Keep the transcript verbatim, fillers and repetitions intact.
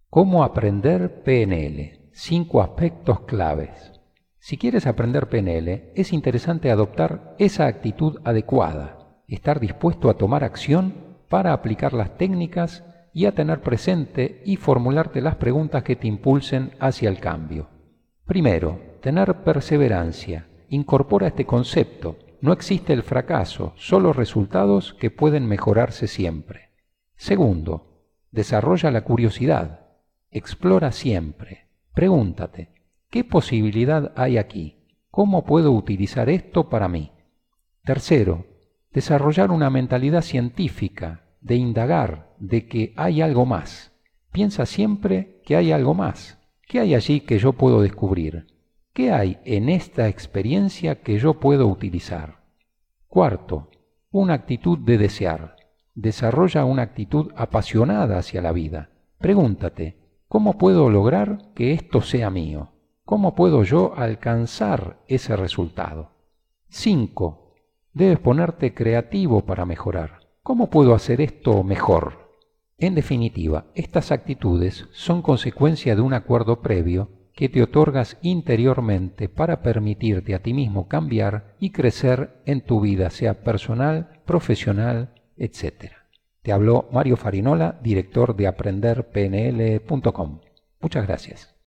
¿Cómo aprender P N L? Cinco aspectos claves. Si quieres aprender P N L, es interesante adoptar esa actitud adecuada, estar dispuesto a tomar acción para aplicar las técnicas y a tener presente y formularte las preguntas que te impulsen hacia el cambio. Primero, tener perseverancia. Incorpora este concepto. No existe el fracaso, solo resultados que pueden mejorarse siempre. Segundo, desarrolla la curiosidad. Explora siempre. Pregúntate, ¿qué posibilidad hay aquí? ¿Cómo puedo utilizar esto para mí? Tercero, desarrollar una mentalidad científica, de indagar, de que hay algo más. Piensa siempre que hay algo más. ¿Qué hay allí que yo puedo descubrir? ¿Qué hay en esta experiencia que yo puedo utilizar? Cuarto, una actitud de desear. Desarrolla una actitud apasionada hacia la vida. Pregúntate, ¿cómo puedo lograr que esto sea mío? ¿Cómo puedo yo alcanzar ese resultado? Cinco, debes ponerte creativo para mejorar. ¿Cómo puedo hacer esto mejor? En definitiva, estas actitudes son consecuencia de un acuerdo previo que te otorgas interiormente para permitirte a ti mismo cambiar y crecer en tu vida, sea personal, profesional, etcétera. Te habló Mario Farinola, director de aprender p n l punto com. Muchas gracias.